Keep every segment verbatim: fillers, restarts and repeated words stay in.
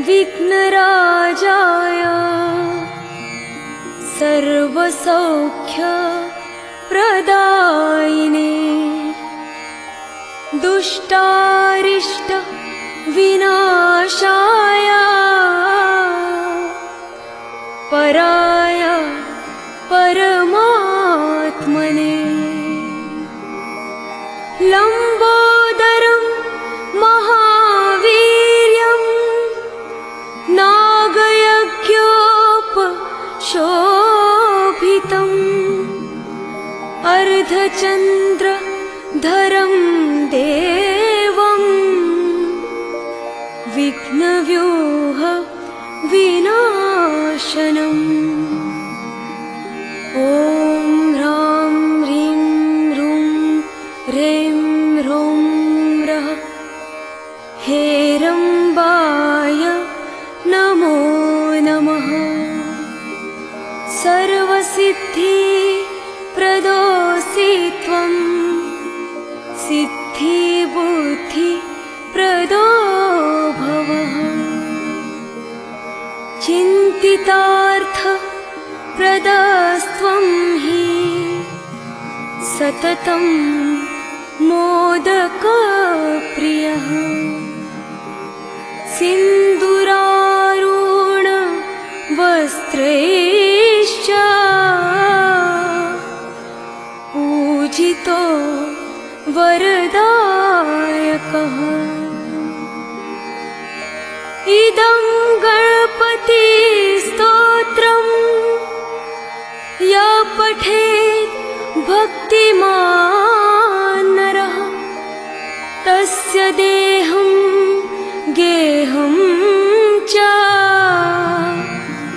विघ्नराजाय सर्वसौख्यप्रदायिने दुष्टारिष्ट विनाशाय पराय परमात्मने लंबोदरं महावीर्यं नागयज्ञोपशोभितम् अर्धचन्द्रधरं देवं विघ्नव्यूह विनाशनम् ॐ ह्रां ह्रीं ह्रूं ह्रें ह्रौं रः हेरम्बाय नमो नमः। सर्वसिद्धिप्रदोऽसि त्वं सिद्धिबुद्धिप्रदो भवः चिन्तितार्थप्रदस्त्वं हि सततं मोदकप्रियः सिन्दूरारुण वस्त्रैश्च पूजितो वरदायकः इदं गणपतिस्तोत्रम् यः पठेत् भक्तिमान् नरः तस्य देहं गेहं च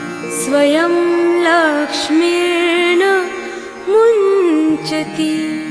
स्वयं लक्ष्मीर्न मुञ्चति।